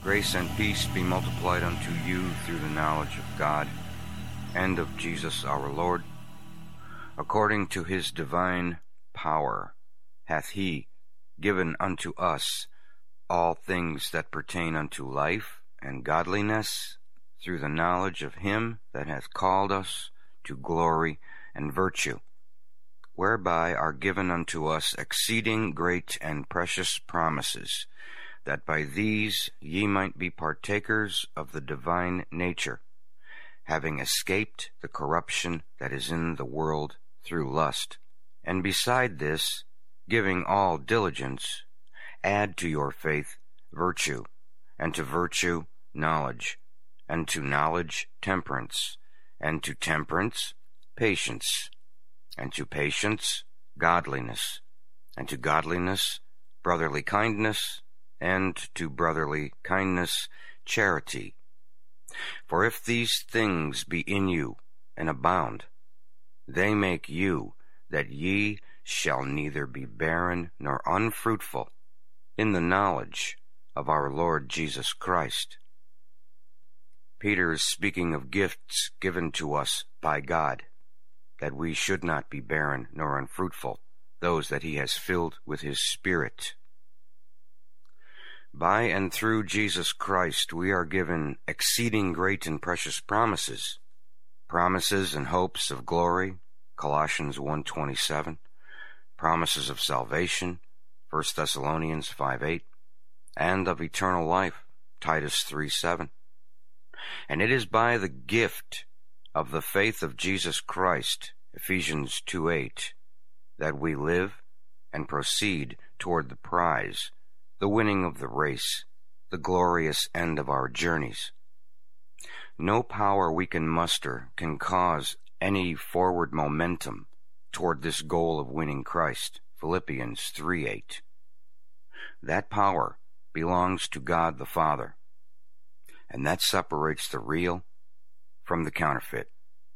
Grace and peace be multiplied unto you through the knowledge of God and of Jesus our Lord. According to his divine power hath he given unto us all things that pertain unto life and godliness, through the knowledge of him that hath called us to glory and virtue, whereby are given unto us exceeding great and precious promises, that by these ye might be partakers of the divine nature, having escaped the corruption that is in the world through lust. And beside this, giving all diligence, add to your faith virtue, and to virtue knowledge, and to knowledge temperance, and to temperance patience, and to patience godliness, and to godliness brotherly kindness, and to brotherly kindness charity. For if these things be in you and abound, they make you that ye shall neither be barren nor unfruitful in the knowledge of our Lord Jesus Christ. Peter is speaking of gifts given to us by God, that we should not be barren nor unfruitful, those that he has filled with his Spirit. By and through Jesus Christ we are given exceeding great and precious promises, promises and hopes of glory, Colossians 1:27, promises of salvation, 1 Thessalonians 5:8, and of eternal life, Titus 3:7. And it is by the gift of the faith of Jesus Christ, Ephesians 2:8, that we live and proceed toward the prize, the winning of the race, the glorious end of our journeys. No power we can muster can cause any forward momentum toward this goal of winning Christ, Philippians 3:8. That power belongs to God the Father, and that separates the real from the counterfeit.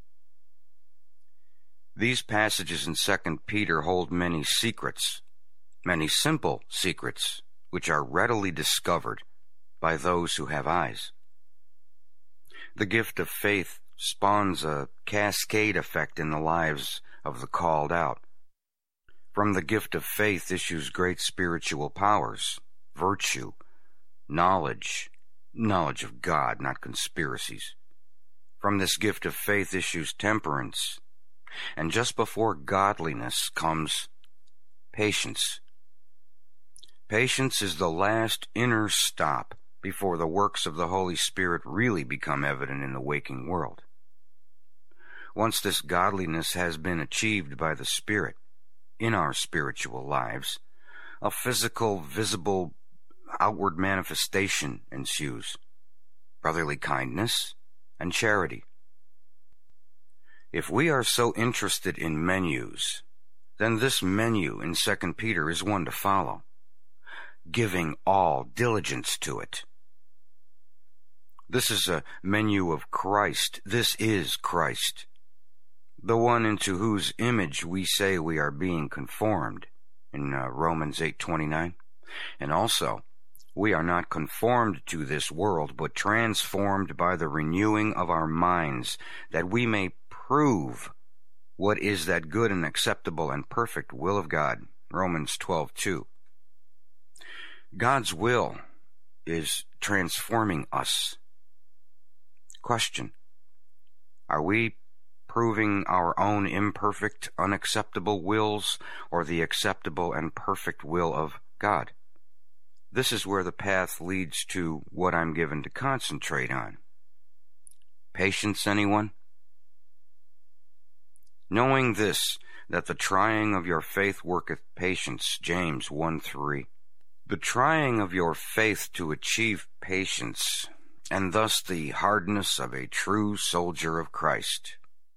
These passages in 2 Peter hold many secrets, many simple secrets, which are readily discovered by those who have eyes. The gift of faith spawns a cascade effect in the lives of the called out. From the gift of faith issues great spiritual powers, virtue, knowledge of God, not conspiracies. From this gift of faith issues temperance, and just before godliness comes patience. Patience is the last inner stop before the works of the Holy Spirit really become evident in the waking world. Once this godliness has been achieved by the Spirit in our spiritual lives, a physical, visible, outward manifestation ensues: brotherly kindness and charity. If we are so interested in menus, then this menu in 2 Peter is one to follow, giving all diligence to it. This is a menu of Christ. This is Christ, the one into whose image we say we are being conformed in Romans 8:29. And also, we are not conformed to this world, but transformed by the renewing of our minds, that we may prove what is that good and acceptable and perfect will of God, Romans 12:2. God's will is transforming us. Question: are we proving our own imperfect, unacceptable wills, or the acceptable and perfect will of God? This is where the path leads to what I'm given to concentrate on. Patience, anyone? Knowing this, that the trying of your faith worketh patience, James 1:3. The trying of your faith to achieve patience, and thus the hardness of a true soldier of Christ.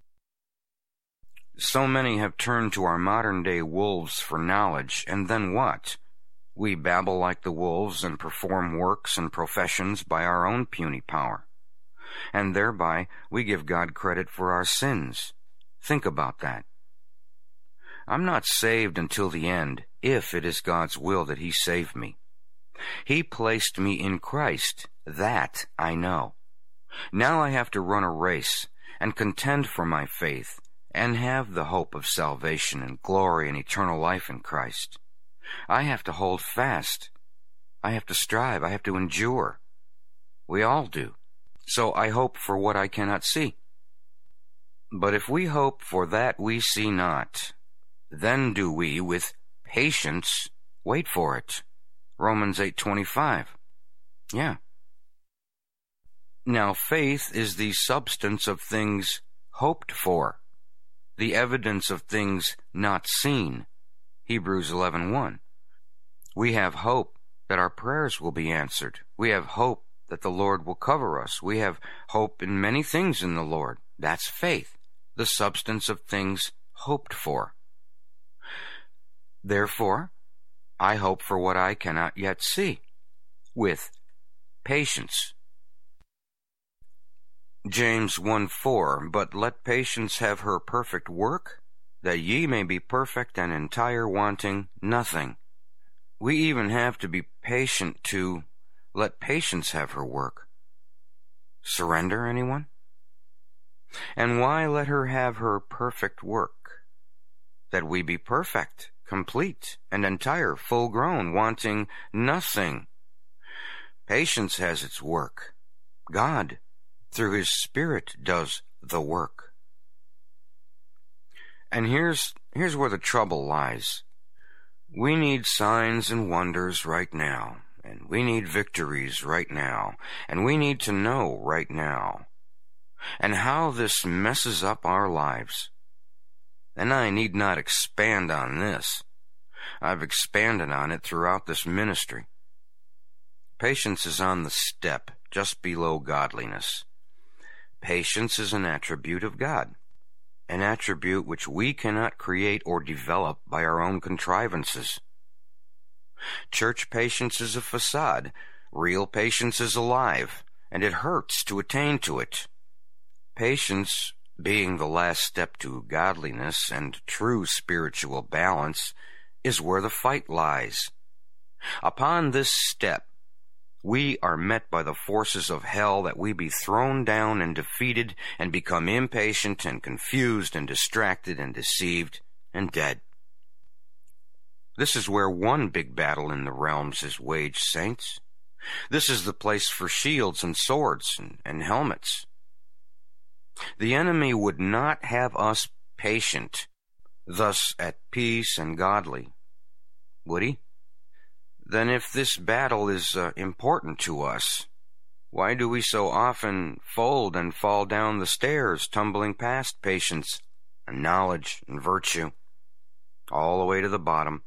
So many have turned to our modern-day wolves for knowledge, and then what? We babble like the wolves and perform works and professions by our own puny power, and thereby we give God credit for our sins. Think about that. I'm not saved until the end, if it is God's will that he save me. He placed me in Christ. That I know. Now I have to run a race and contend for my faith and have the hope of salvation and glory and eternal life in Christ. I have to hold fast. I have to strive. I have to endure. We all do. So I hope for what I cannot see. But if we hope for that we see not, then do we with patience wait for it. Romans 8:25. Yeah. Now faith is the substance of things hoped for, the evidence of things not seen. Hebrews 11:1. We have hope that our prayers will be answered. We have hope that the Lord will cover us. We have hope in many things in the Lord. That's faith, the substance of things hoped for. Therefore, I hope for what I cannot yet see, with patience. James 1:4, But let patience have her perfect work, that ye may be perfect and entire, wanting nothing. We even have to be patient to let patience have her work. Surrender, anyone? And why let her have her perfect work? That we be perfect, complete, and entire, full-grown, wanting nothing. Patience has its work. God, through His Spirit, does the work. And here's where the trouble lies. We need signs and wonders right now, and we need victories right now, and we need to know right now, and how this messes up our lives. And I need not expand on this. I've expanded on it throughout this ministry. Patience is on the step just below godliness. Patience is an attribute of God, an attribute which we cannot create or develop by our own contrivances. Church patience is a facade. Real patience is alive, and it hurts to attain to it. Patience, being the last step to godliness and true spiritual balance, is where the fight lies. Upon this step, we are met by the forces of hell that we be thrown down and defeated and become impatient and confused and distracted and deceived and dead. This is where one big battle in the realms is waged, saints. This is the place for shields and swords and helmets. The enemy would not have us patient, thus at peace and godly, would he? Then if this battle is important to us, why do we so often fold and fall down the stairs, tumbling past patience and knowledge and virtue, all the way to the bottom?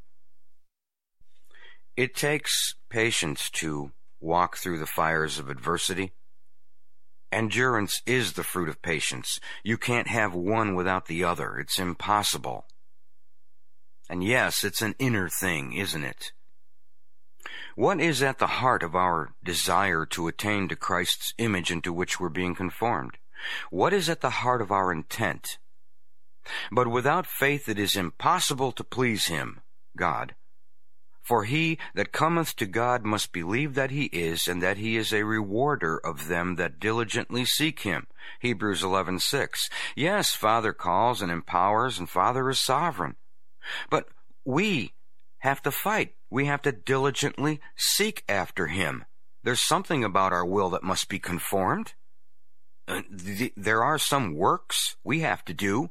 It takes patience to walk through the fires of adversity. Endurance is the fruit of patience. You can't have one without the other. It's impossible. And yes, it's an inner thing, isn't it? What is at the heart of our desire to attain to Christ's image into which we're being conformed? What is at the heart of our intent? But without faith it is impossible to please Him, God. For he that cometh to God must believe that He is, and that He is a rewarder of them that diligently seek Him. Hebrews 11:6. Yes, Father calls and empowers, and Father is sovereign. But we have to fight. We have to diligently seek after Him. There's something about our will that must be conformed. There are some works we have to do,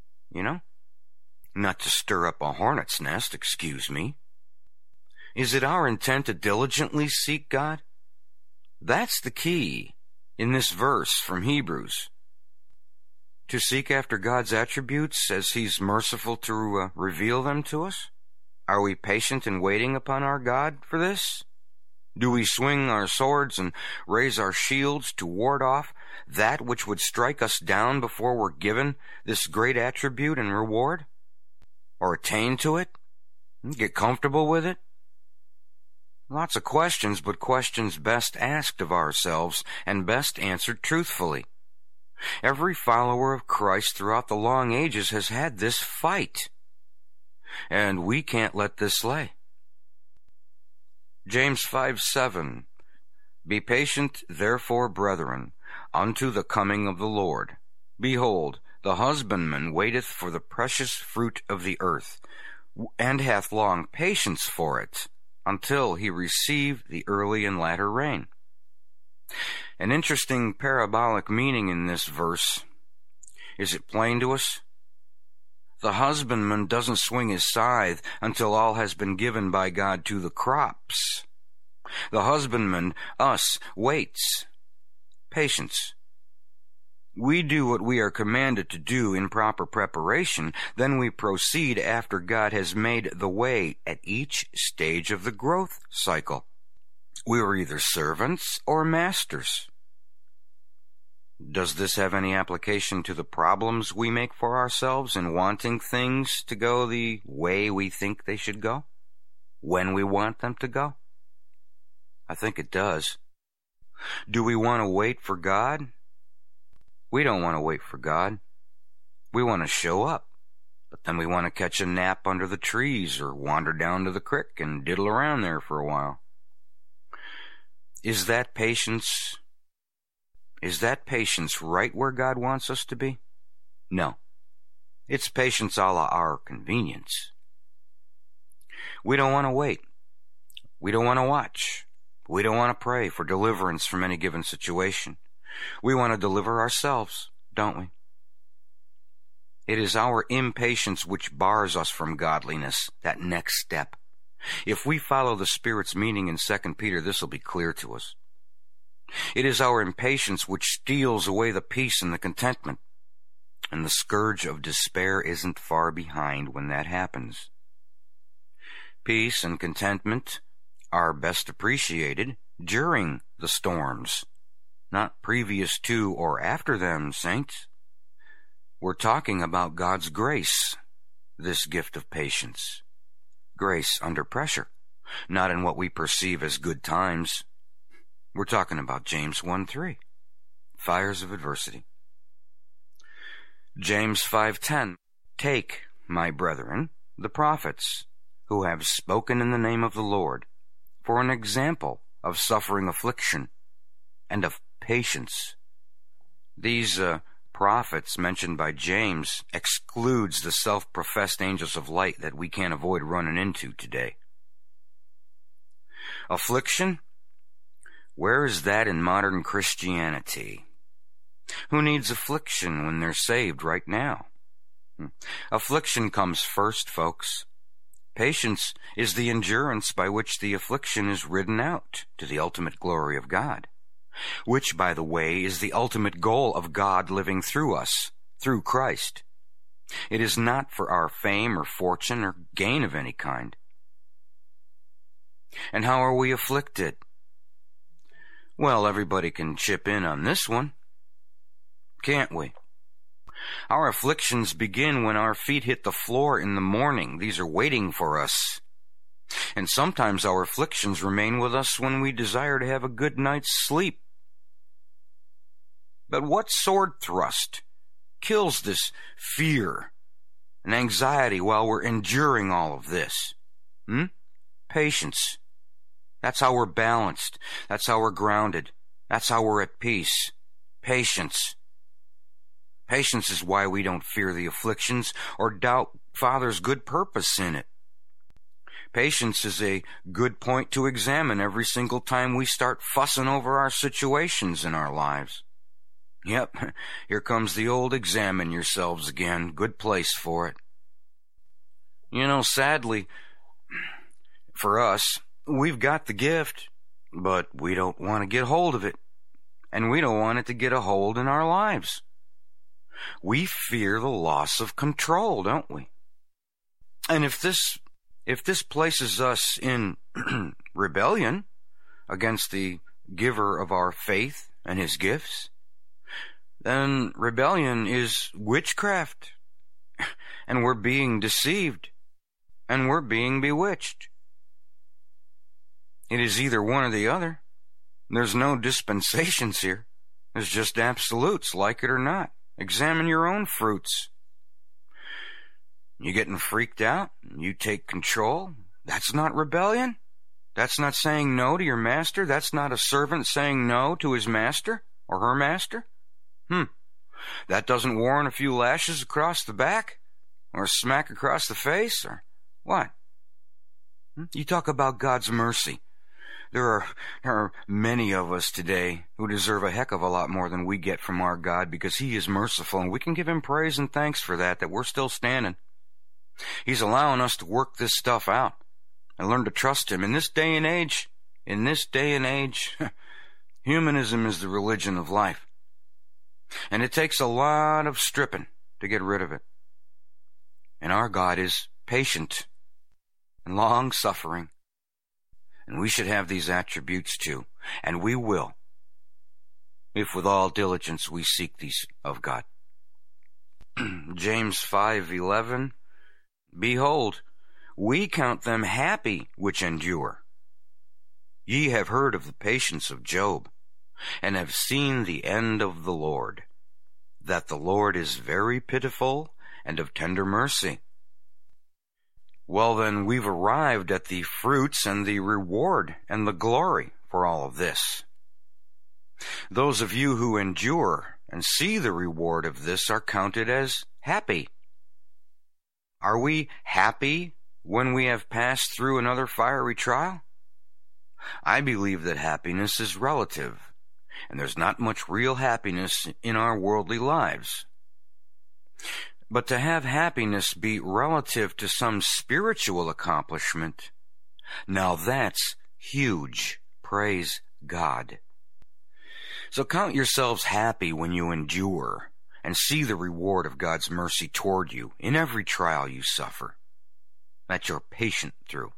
not to stir up a hornet's nest, excuse me. Is it our intent to diligently seek God? That's the key in this verse from Hebrews. To seek after God's attributes as He's merciful to reveal them to us? Are we patient in waiting upon our God for this? Do we swing our swords and raise our shields to ward off that which would strike us down before we're given this great attribute and reward? Or attain to it? Get comfortable with it? Lots of questions, but questions best asked of ourselves and best answered truthfully. Every follower of Christ throughout the long ages has had this fight, and we can't let this slay. James 5:7. Be patient, therefore, brethren, unto the coming of the Lord. Behold, the husbandman waiteth for the precious fruit of the earth, and hath long patience for it, until he receive the early and latter rain. An interesting parabolic meaning in this verse. Is it plain to us? The husbandman doesn't swing his scythe until all has been given by God to the crops. The husbandman, us, waits. Patience. We do what we are commanded to do in proper preparation, then we proceed after God has made the way at each stage of the growth cycle. We are either servants or masters. Does this have any application to the problems we make for ourselves in wanting things to go the way we think they should go, when we want them to go? I think it does. Do we want to wait for God? We don't want to wait for God. We want to show up, but then we want to catch a nap under the trees or wander down to the creek and diddle around there for a while. Is that patience right where God wants us to be? No. It's patience a la our convenience. We don't want to wait. We don't want to watch. We don't want to pray for deliverance from any given situation. We want to deliver ourselves, don't we? It is our impatience which bars us from godliness, that next step. If we follow the Spirit's meaning in 2 Peter, this will be clear to us. It is our impatience which steals away the peace and the contentment. And the scourge of despair isn't far behind when that happens. Peace and contentment are best appreciated during the storms, not previous to or after them, saints. We're talking about God's grace, this gift of patience. Grace under pressure, not in what we perceive as good times. We're talking about James 1:3, fires of adversity. James 5:10, take, my brethren, the prophets, who have spoken in the name of the Lord, for an example of suffering affliction and of patience. These prophets mentioned by James excludes the self-professed angels of light that we can't avoid running into today. Affliction? Where is that in modern Christianity? Who needs affliction when they're saved right now? Affliction comes first, folks. Patience is the endurance by which the affliction is ridden out to the ultimate glory of God, which, by the way, is the ultimate goal of God living through us, through Christ. It is not for our fame or fortune or gain of any kind. And how are we afflicted? Well, everybody can chip in on this one, can't we? Our afflictions begin when our feet hit the floor in the morning. These are waiting for us. And sometimes our afflictions remain with us when we desire to have a good night's sleep. But what sword thrust kills this fear and anxiety while we're enduring all of this? Patience. That's how we're balanced. That's how we're grounded. That's how we're at peace. Patience. Patience is why we don't fear the afflictions or doubt Father's good purpose in it. Patience is a good point to examine every single time we start fussing over our situations in our lives. Yep, here comes the old examine yourselves again. Good place for it. You know, sadly, for us, we've got the gift, but we don't want to get hold of it. And we don't want it to get a hold in our lives. We fear the loss of control, don't we? And if this places us in rebellion against the giver of our faith and his gifts, then rebellion is witchcraft, and we're being deceived, and we're being bewitched. It is either one or the other. There's no dispensations here. There's just absolutes, like it or not. Examine your own fruits. You getting freaked out? You take control? That's not rebellion? That's not saying no to your master? That's not a servant saying no to his master or her master? That doesn't warrant a few lashes across the back? Or a smack across the face? Or what? You talk about God's mercy. There are many of us today who deserve a heck of a lot more than we get from our God because He is merciful, and we can give Him praise and thanks for that we're still standing. He's allowing us to work this stuff out and learn to trust Him. In this day and age, humanism is the religion of life. And it takes a lot of stripping to get rid of it. And our God is patient and long-suffering. And we should have these attributes too. And we will, if with all diligence we seek these of God. James 5:11, Behold, we count them happy which endure. Ye have heard of the patience of Job, and have seen the end of the Lord, that the Lord is very pitiful and of tender mercy. Well then, we've arrived at the fruits and the reward and the glory for all of this. Those of you who endure and see the reward of this are counted as happy. Are we happy when we have passed through another fiery trial? I believe that happiness is relative, and there's not much real happiness in our worldly lives. But to have happiness be relative to some spiritual accomplishment, now that's huge. Praise God. So count yourselves happy when you endure and see the reward of God's mercy toward you in every trial you suffer, that you're patient through.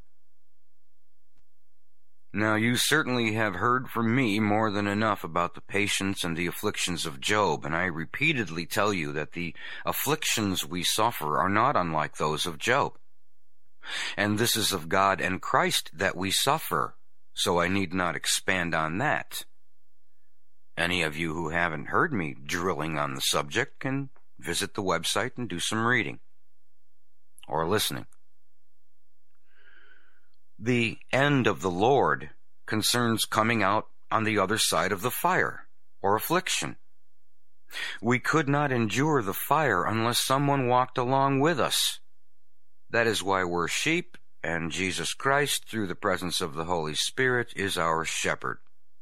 Now, you certainly have heard from me more than enough about the patience and the afflictions of Job, and I repeatedly tell you that the afflictions we suffer are not unlike those of Job. And this is of God and Christ that we suffer, so I need not expand on that. Any of you who haven't heard me drilling on the subject can visit the website and do some reading or listening. The end of the Lord concerns coming out on the other side of the fire or affliction. We could not endure the fire unless someone walked along with us. That is why we're sheep, and Jesus Christ, through the presence of the Holy Spirit, is our shepherd.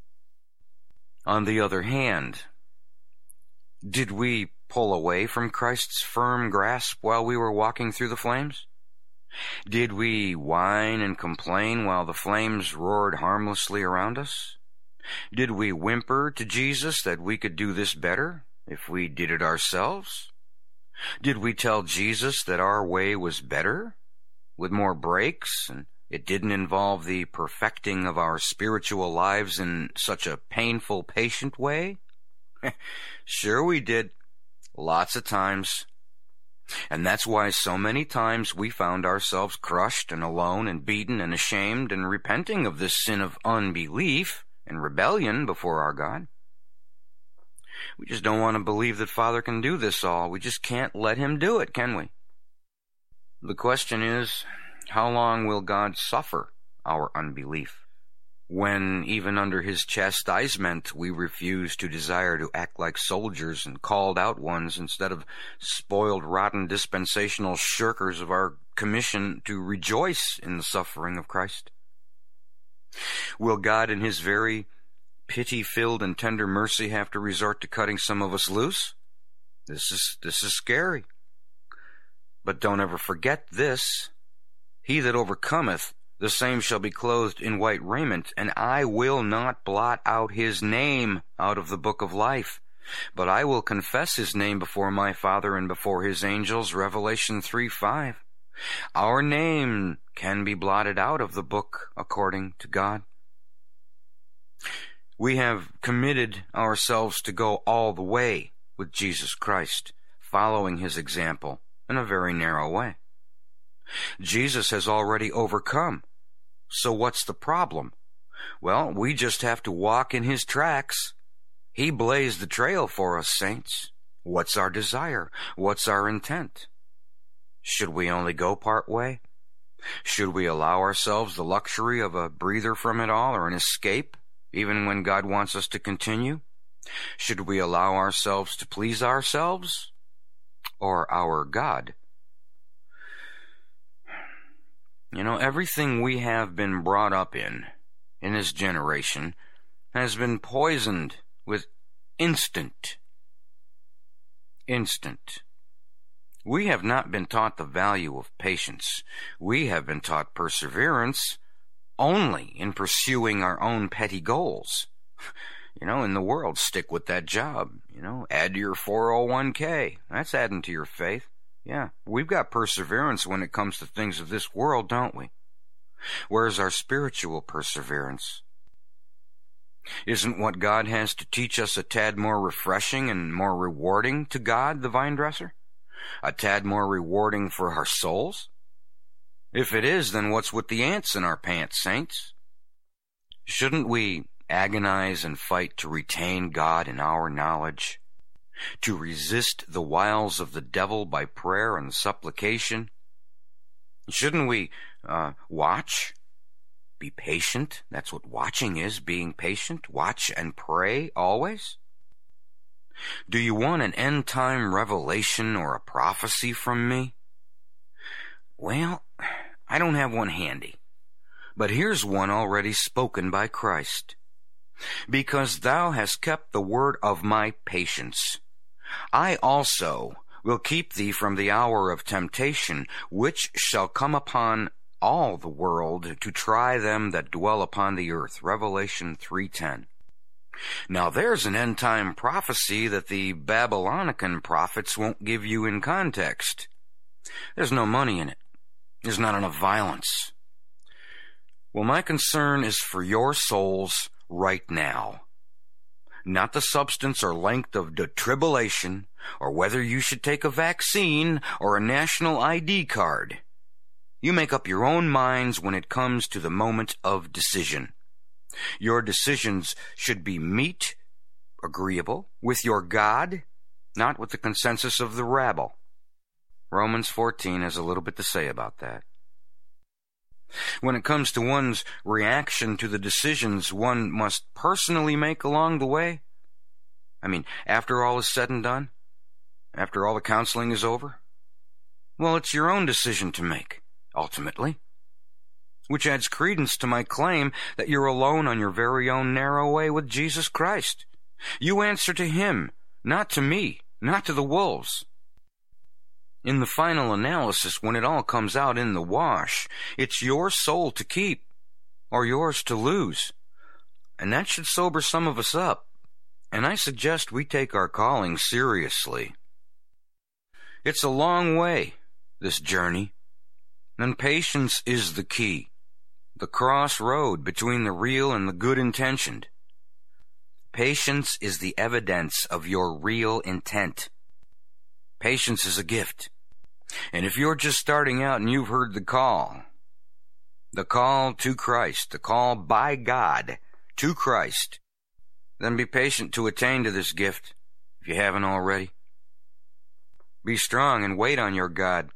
On the other hand, did we pull away from Christ's firm grasp while we were walking through the flames? Did we whine and complain while the flames roared harmlessly around us? Did we whimper to Jesus that we could do this better if we did it ourselves? Did we tell Jesus that our way was better, with more breaks, and it didn't involve the perfecting of our spiritual lives in such a painful, patient way? Sure we did, lots of times. And that's why so many times we found ourselves crushed and alone and beaten and ashamed and repenting of this sin of unbelief and rebellion before our God. We just don't want to believe that Father can do this all. We just can't let Him do it, can we? The question is, how long will God suffer our unbelief? When, even under His chastisement, we refuse to desire to act like soldiers and called out ones instead of spoiled, rotten, dispensational shirkers of our commission to rejoice in the suffering of Christ? Will God, in His very pity-filled and tender mercy, have to resort to cutting some of us loose? This is scary. But don't ever forget this. He that overcometh, the same shall be clothed in white raiment, and I will not blot out his name out of the book of life, but I will confess his name before my Father and before his angels. Revelation 3:5. Our name can be blotted out of the book according to God. We have committed ourselves to go all the way with Jesus Christ, following His example in a very narrow way. Jesus has already overcome. So what's the problem? Well, we just have to walk in His tracks. He blazed the trail for us, saints. What's our desire? What's our intent? Should we only go part way? Should we allow ourselves the luxury of a breather from it all, or an escape, even when God wants us to continue? Should we allow ourselves to please ourselves or our God? You know, everything we have been brought up in this generation has been poisoned with instant. We have not been taught the value of patience. We have been taught perseverance only in pursuing our own petty goals. You know, in the world, stick with that job. You know, add to your 401k. That's adding to your faith. Yeah, we've got perseverance when it comes to things of this world, don't we? Where's our spiritual perseverance? Isn't what God has to teach us a tad more refreshing and more rewarding to God, the vine dresser? A tad more rewarding for our souls? If it is, then what's with the ants in our pants, saints? Shouldn't we agonize and fight to retain God in our knowledge? To resist the wiles of the devil by prayer and supplication? Shouldn't we watch? Be patient? That's what watching is, being patient. Watch and pray always. Do you want an end-time revelation or a prophecy from me? Well, I don't have one handy, but here's one already spoken by Christ. Because thou hast kept the word of my patience, I also will keep thee from the hour of temptation, which shall come upon all the world to try them that dwell upon the earth. Revelation 3:10. Now there's an end-time prophecy that the Babylonican prophets won't give you in context. There's no money in it. There's not enough violence. Well, my concern is for your souls right now. Not the substance or length of the tribulation, or whether you should take a vaccine or a national ID card. You make up your own minds when it comes to the moment of decision. Your decisions should be meet, agreeable, with your God, not with the consensus of the rabble. Romans 14 has a little bit to say about that. When it comes to one's reaction to the decisions one must personally make along the way, after all is said and done, after all the counseling is over, well, it's your own decision to make, ultimately, which adds credence to my claim that you're alone on your very own narrow way with Jesus Christ. You answer to Him, not to me, not to the wolves. In the final analysis, when it all comes out in the wash, it's your soul to keep, or yours to lose. And that should sober some of us up. And I suggest we take our calling seriously. It's a long way, this journey, and patience is the key, the crossroad between the real and the good-intentioned. Patience is the evidence of your real intent. Patience is a gift. And if you're just starting out and you've heard the call to Christ, the call by God to Christ, then be patient to attain to this gift, if you haven't already. Be strong and wait on your God.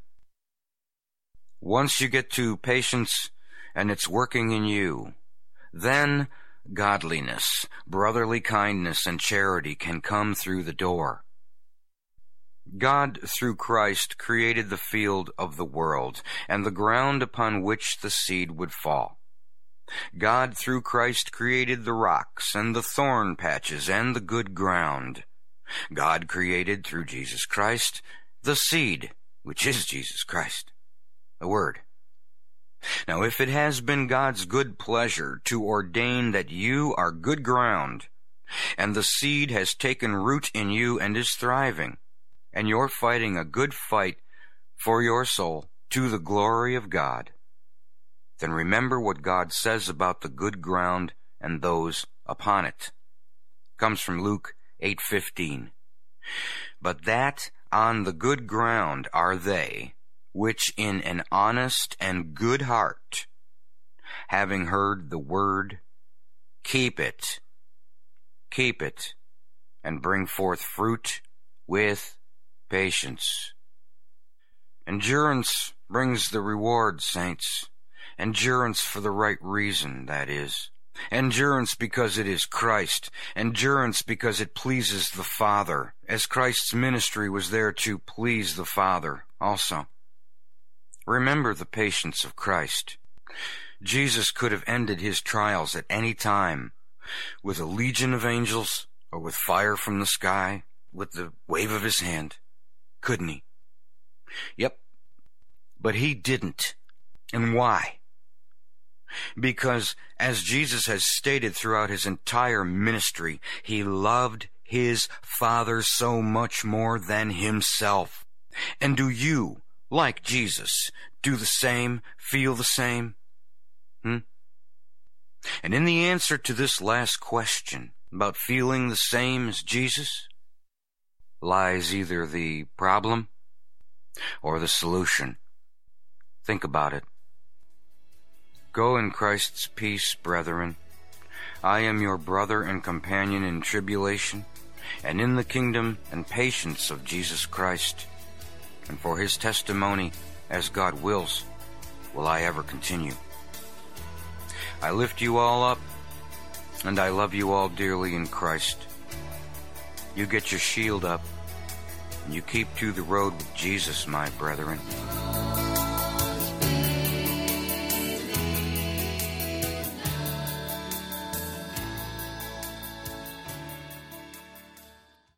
Once you get to patience and it's working in you, then godliness, brotherly kindness, and charity can come through the door. God, through Christ, created the field of the world and the ground upon which the seed would fall. God, through Christ, created the rocks and the thorn patches and the good ground. God created, through Jesus Christ, the seed, which is Jesus Christ, the Word. Now, if it has been God's good pleasure to ordain that you are good ground, and the seed has taken root in you and is thriving, and you're fighting a good fight for your soul to the glory of God, then remember what God says about the good ground and those upon it. It comes from Luke 8:15. But that on the good ground are they, which in an honest and good heart, having heard the word, keep it, and bring forth fruit with patience. Endurance brings the reward, saints. Endurance for the right reason, that is. Endurance because it is Christ. Endurance because it pleases the Father, as Christ's ministry was there to please the Father also. Remember the patience of Christ. Jesus could have ended his trials at any time, with a legion of angels, or with fire from the sky, with the wave of his hand, couldn't he? Yep. But he didn't. And why? Because, as Jesus has stated throughout his entire ministry, he loved his Father so much more than himself. And do you, like Jesus, do the same, feel the same? And in the answer to this last question, about feeling the same as Jesus, lies either the problem or the solution. Think about it. Go in Christ's peace, brethren. I am your brother and companion in tribulation, and in the kingdom and patience of Jesus Christ. And for his testimony, as God wills, will I ever continue. I lift you all up, and I love you all dearly in Christ. You get your shield up, and you keep to the road with Jesus, my brethren.